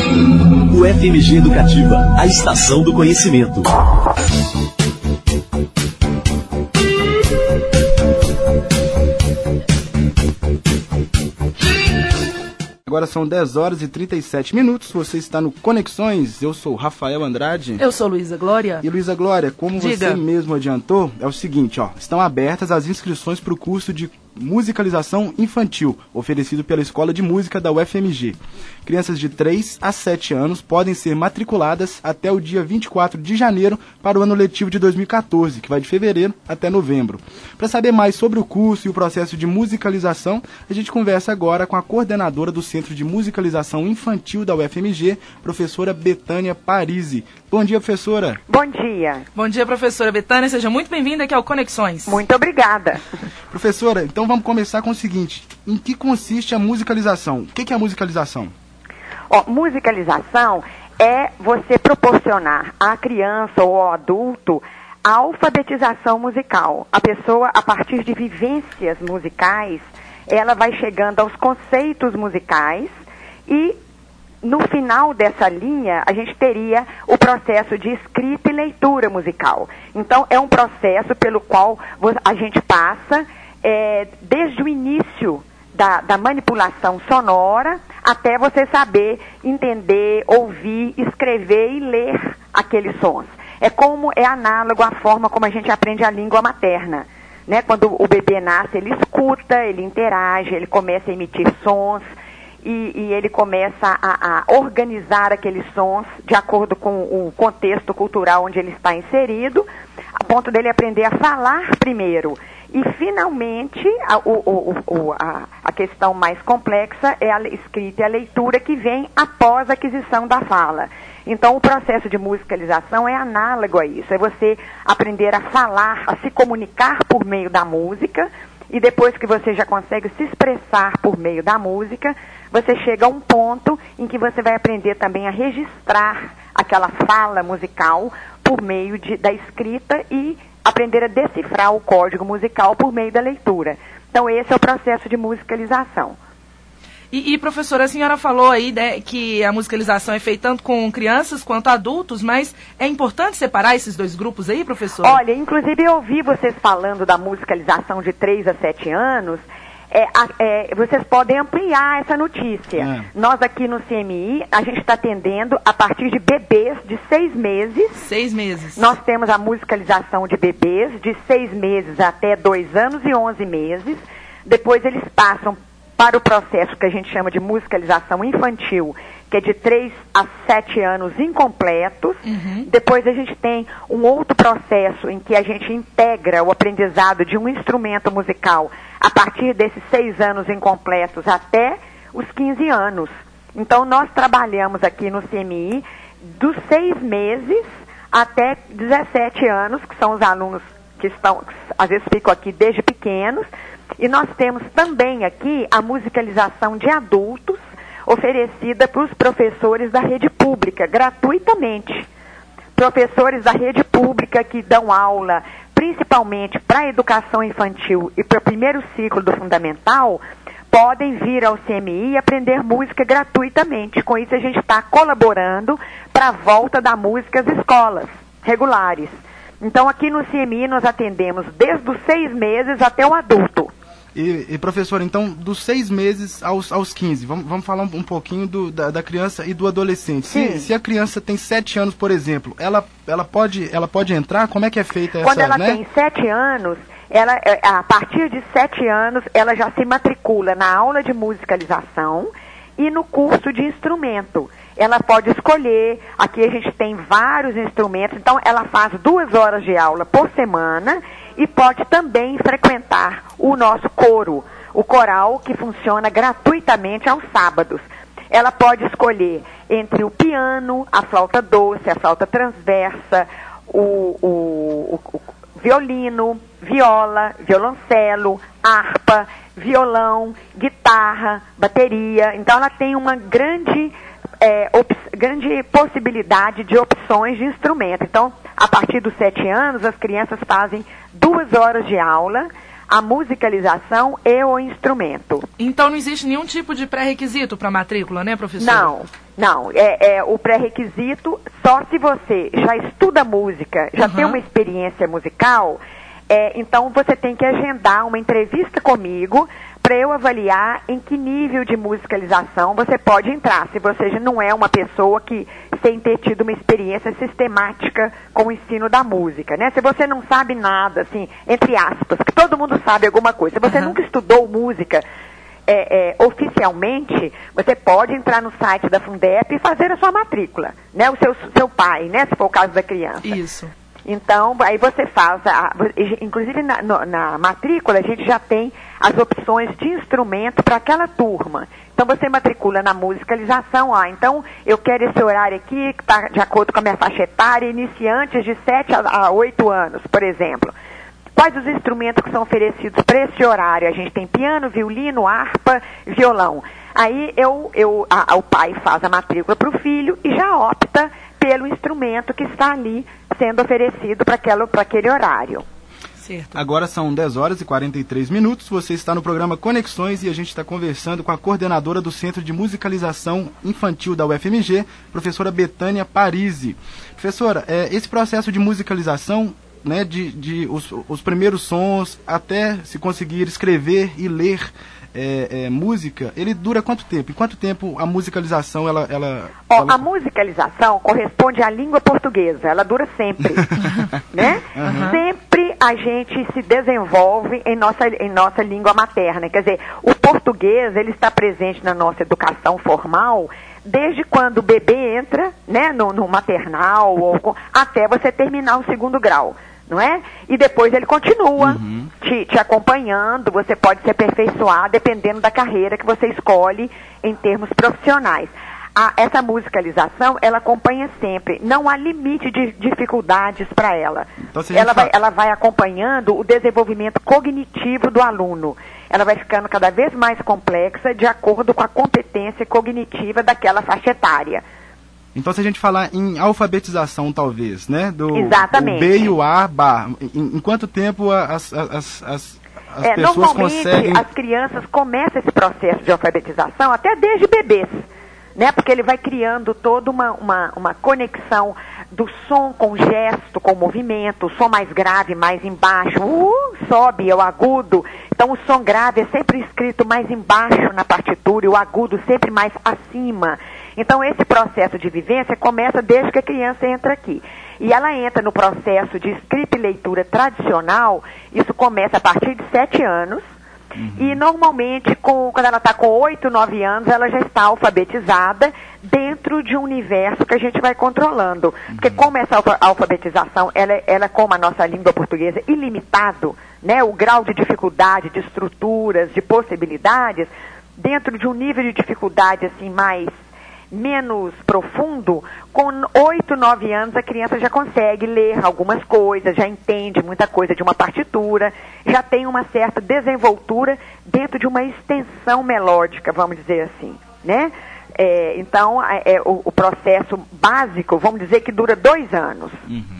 O FMG Educativa, a estação do conhecimento. Agora são 10 horas e 37 minutos, você está no Conexões, eu sou Rafael Andrade. Eu sou Luísa Glória. E Luísa Glória, como Diga. você mesmo adiantou, é o seguinte, estão abertas as inscrições para o curso de musicalização infantil, oferecido pela Escola de Música da UFMG. Crianças de 3 a 7 anos podem ser matriculadas até o dia 24 de janeiro para o ano letivo de 2014, que vai de fevereiro até novembro. Para saber mais sobre o curso e o processo de musicalização, a gente conversa agora com a coordenadora do Centro de Musicalização Infantil da UFMG, professora Betânia Parisi. Bom dia, professora. Bom dia. Bom dia, professora Betânia. Seja muito bem-vinda aqui ao Conexões. Muito obrigada. Professora, então vamos começar com o seguinte. Em que consiste a musicalização? O que é a musicalização? Musicalização é você proporcionar à criança ou ao adulto a alfabetização musical. A pessoa, a partir de vivências musicais, ela vai chegando aos conceitos musicais e no final dessa linha, a gente teria o processo de escrita e leitura musical. Então, é um processo pelo qual a gente passa desde o início da manipulação sonora até você saber entender, ouvir, escrever e ler aqueles sons. É análogo à forma como a gente aprende a língua materna. Né? Quando o bebê nasce, ele escuta, ele interage, ele começa a emitir sons, e ele começa a organizar aqueles sons de acordo com o contexto cultural onde ele está inserido, a ponto dele aprender a falar primeiro. E, finalmente, a questão mais complexa é a escrita e a leitura que vem após a aquisição da fala. Então, o processo de musicalização é análogo a isso. É você aprender a falar, a se comunicar por meio da música, e depois que você já consegue se expressar por meio da música, você chega a um ponto em que você vai aprender também a registrar aquela fala musical por meio da escrita e aprender a decifrar o código musical por meio da leitura. Então, esse é o processo de musicalização. E professora, a senhora falou aí que a musicalização é feita tanto com crianças quanto adultos, mas é importante separar esses dois grupos aí, professora? Olha, inclusive eu ouvi vocês falando da musicalização de 3 a 7 anos, vocês podem ampliar essa notícia. Nós aqui no CMI, a gente está atendendo a partir de bebês de 6 meses. 6 meses. Nós temos a musicalização de bebês de 6 meses até 2 anos e 11 meses. Depois eles passam para o processo que a gente chama de musicalização infantil, que é de 3 a 7 anos incompletos. Depois a gente tem um outro processo em que a gente integra o aprendizado de um instrumento musical a partir desses 6 anos incompletos até os 15 anos. Então, nós trabalhamos aqui no CMI dos 6 meses até 17 anos, que são os alunos que às vezes ficam aqui desde pequenos. E nós temos também aqui a musicalização de adultos oferecida para os professores da rede pública, gratuitamente. Professores da rede pública que dão aula principalmente para a educação infantil e para o primeiro ciclo do fundamental, podem vir ao CMI e aprender música gratuitamente. Com isso a gente está colaborando para a volta da música às escolas regulares. Então aqui no CMI nós atendemos desde os 6 meses até o adulto. E professor, então, dos 6 meses aos 15, vamos falar um pouquinho da criança e do adolescente. Se a criança tem 7 anos, por exemplo, ela pode entrar? Como é que é feita essa... Quando ela tem 7 anos, a partir de 7 anos, ela já se matricula na aula de musicalização e no curso de instrumento. Ela pode escolher, aqui a gente tem vários instrumentos, então ela faz 2 horas de aula por semana e pode também frequentar o nosso coro, o coral que funciona gratuitamente aos sábados. Ela pode escolher entre o piano, a flauta doce, a flauta transversa, o violino, viola, violoncelo, harpa, violão, guitarra, bateria. Então ela tem uma grande possibilidade de opções de instrumento. Então, a partir dos 7 anos, as crianças fazem 2 horas de aula a musicalização e o instrumento. Então não existe nenhum tipo de pré-requisito para matrícula, né, professora? Não. O pré-requisito, só se você já estuda música, já tem uma experiência musical, então você tem que agendar uma entrevista comigo para eu avaliar em que nível de musicalização você pode entrar, se você já não é uma pessoa que sem ter tido uma experiência sistemática com o ensino da música, né? Se você não sabe nada, assim, entre aspas, que todo mundo sabe alguma coisa, se você nunca estudou música oficialmente, você pode entrar no site da Fundep e fazer a sua matrícula, né? O seu pai, né? Se for o caso da criança. Isso. Então, aí você faz, inclusive na matrícula, a gente já tem as opções de instrumento para aquela turma. Então, você matricula na musicalização, então, eu quero esse horário aqui, que está de acordo com a minha faixa etária, iniciantes de 7 a 8 anos, por exemplo. Quais os instrumentos que são oferecidos para esse horário? A gente tem piano, violino, harpa, violão. Aí, o pai faz a matrícula para o filho e já opta pelo instrumento que está ali sendo oferecido para aquele horário. Certo. Agora são 10 horas e 43 minutos. Você está no programa Conexões e a gente está conversando com a coordenadora do Centro de Musicalização Infantil da UFMG, professora Betânia Parisi. Professora, esse processo de musicalização, né, os primeiros sons até se conseguir escrever e ler música, ele dura quanto tempo? Em quanto tempo a musicalização A musicalização corresponde à língua portuguesa, ela dura sempre, né? Sempre a gente se desenvolve em nossa língua materna, quer dizer, o português, ele está presente na nossa educação formal desde quando o bebê entra, né, no maternal, até você terminar o 2º grau. Não é? E depois ele continua te acompanhando, você pode se aperfeiçoar dependendo da carreira que você escolhe em termos profissionais. Essa musicalização, ela acompanha sempre, não há limite de dificuldades para ela. Então, ela vai acompanhando o desenvolvimento cognitivo do aluno. Ela vai ficando cada vez mais complexa de acordo com a competência cognitiva daquela faixa etária. Então, se a gente falar em alfabetização, talvez, né? Exatamente. O B e o A, Bá. Em quanto tempo as pessoas conseguem... As crianças começam esse processo de alfabetização até desde bebês, né? Porque ele vai criando toda uma conexão do som com o gesto, com o movimento, o som mais grave, mais embaixo, sobe, é o agudo. Então, o som grave é sempre escrito mais embaixo na partitura e o agudo sempre mais acima. Então, esse processo de vivência começa desde que a criança entra aqui. E ela entra no processo de escrita e leitura tradicional, isso começa a partir de 7 anos, e normalmente, quando ela está com 8, 9 anos, ela já está alfabetizada dentro de um universo que a gente vai controlando. Porque como essa alfabetização, ela como a nossa língua portuguesa, ilimitado, né, o grau de dificuldade, de estruturas, de possibilidades, dentro de um nível de dificuldade assim menos profundo, com 8, 9 anos a criança já consegue ler algumas coisas, já entende muita coisa de uma partitura, já tem uma certa desenvoltura dentro de uma extensão melódica, vamos dizer assim, né? Então, o processo básico, vamos dizer que dura 2 anos.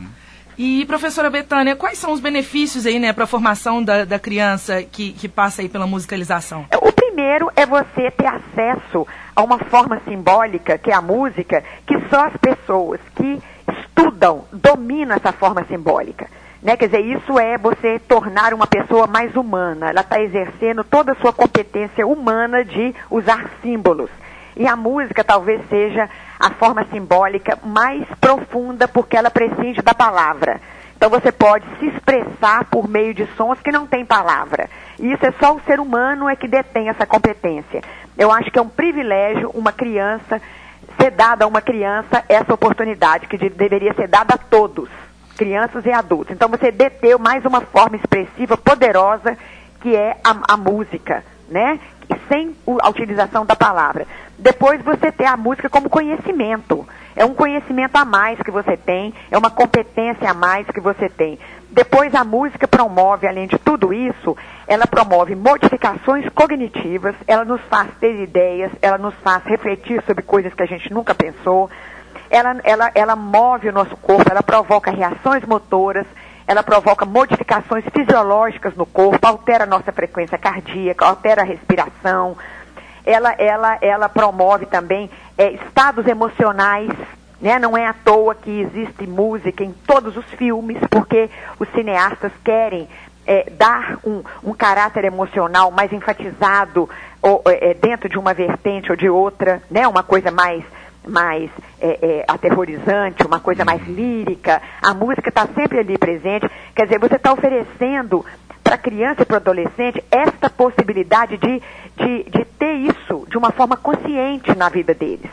E, professora Betânia, quais são os benefícios aí, né, para a formação da criança que passa aí pela musicalização? O primeiro é você ter acesso a uma forma simbólica, que é a música, que só as pessoas que estudam dominam essa forma simbólica. Né? Quer dizer, isso é você tornar uma pessoa mais humana. Ela está exercendo toda a sua competência humana de usar símbolos. E a música talvez seja a forma simbólica mais profunda, porque ela prescinde da palavra. Então você pode se expressar por meio de sons que não tem palavra. E isso é só o ser humano é que detém essa competência. Eu acho que é um privilégio uma criança, ser dada a uma criança essa oportunidade, que deveria ser dada a todos, crianças e adultos. Então você deteu mais uma forma expressiva poderosa, que é a música, né? Sem a utilização da palavra. Depois você ter a música como conhecimento. É um conhecimento a mais que você tem, é uma competência a mais que você tem. Depois a música promove, além de tudo isso, ela promove modificações cognitivas, ela nos faz ter ideias, ela nos faz refletir sobre coisas que a gente nunca pensou, ela move o nosso corpo, ela provoca reações motoras, ela provoca modificações fisiológicas no corpo, altera a nossa frequência cardíaca, altera a respiração. Ela promove também estados emocionais, né? Não é à toa que existe música em todos os filmes, porque os cineastas querem dar um caráter emocional mais enfatizado dentro de uma vertente ou de outra, né? Uma coisa mais aterrorizante, uma coisa mais lírica. A música está sempre ali presente. Quer dizer, você está oferecendo para a criança e para o adolescente esta possibilidade de ter isso de uma forma consciente na vida deles.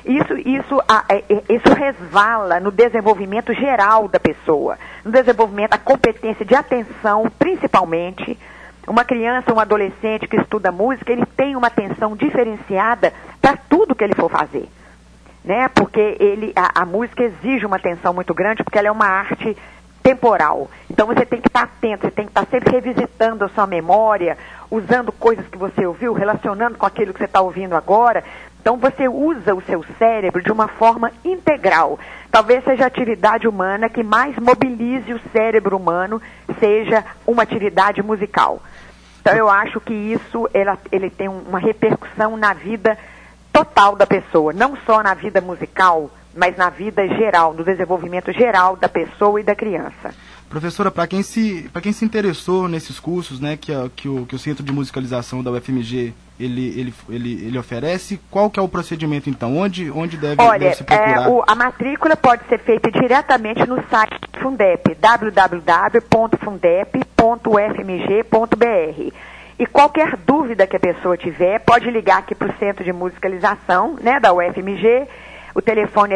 Isso resvala no desenvolvimento geral da pessoa, no desenvolvimento da competência de atenção, principalmente. Uma criança, um adolescente que estuda música, ele tem uma atenção diferenciada para tudo que ele for fazer, né? Porque a música exige uma atenção muito grande, porque ela é uma arte temporal. Então você tem que estar atento, você tem que estar sempre revisitando a sua memória, usando coisas que você ouviu, relacionando com aquilo que você está ouvindo agora. Então você usa o seu cérebro de uma forma integral. Talvez seja a atividade humana que mais mobilize o cérebro humano, seja uma atividade musical. Então eu acho que isso ele tem uma repercussão na vida total da pessoa, não só na vida musical, mas na vida geral, no desenvolvimento geral da pessoa e da criança. Professora, para quem se interessou nesses cursos, né, que o Centro de Musicalização da UFMG ele oferece, qual que é o procedimento então? Onde deve se procurar? A matrícula pode ser feita diretamente no site do Fundep, www.fundep.ufmg.br. E qualquer dúvida que a pessoa tiver, pode ligar aqui para o Centro de Musicalização, né, da UFMG. O telefone é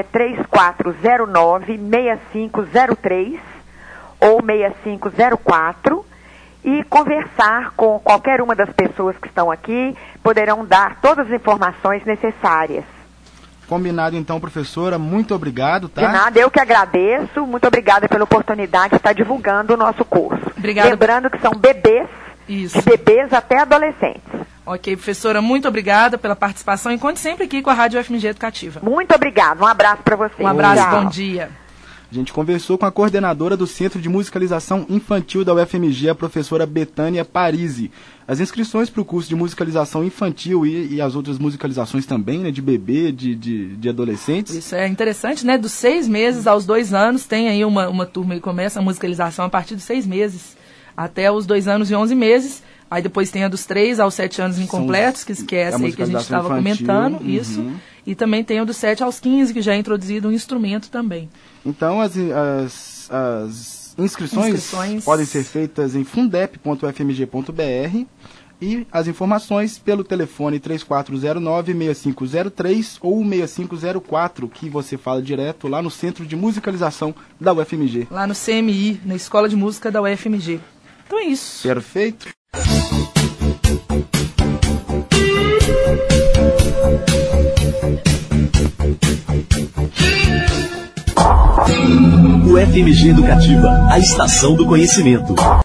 3409-6503 ou 6504 e conversar com qualquer uma das pessoas que estão aqui, poderão dar todas as informações necessárias. Combinado então, professora, muito obrigado, tá? De nada, eu que agradeço, muito obrigada pela oportunidade de estar divulgando o nosso curso. Obrigada. Lembrando que são bebês, Isso. de bebês até adolescentes. Ok, professora, muito obrigada pela participação e conte sempre aqui com a Rádio UFMG Educativa. Muito obrigada, um abraço para você. Um abraço, Tchau. bom dia. A gente conversou com a coordenadora do Centro de Musicalização Infantil da UFMG, a professora Betânia Parisi. As inscrições para o curso de musicalização infantil e as outras musicalizações também, né, de bebê, de adolescentes. Isso é interessante, né? Dos 6 meses aos 2 anos, tem aí uma turma que começa a musicalização a partir dos 6 meses até os 2 anos e 11 meses. Aí depois tem a dos 3 aos 7 anos incompletos, que é essa aí que a gente estava comentando, isso. E também tem o dos 7 aos 15, que já é introduzido um instrumento também. Então, as inscrições podem ser feitas em fundep.ufmg.br e as informações pelo telefone 3409-6503 ou 6504, que você fala direto lá no Centro de Musicalização da UFMG. Lá no CMI, na Escola de Música da UFMG. Então é isso. Perfeito. UFMG Educativa, a estação do conhecimento.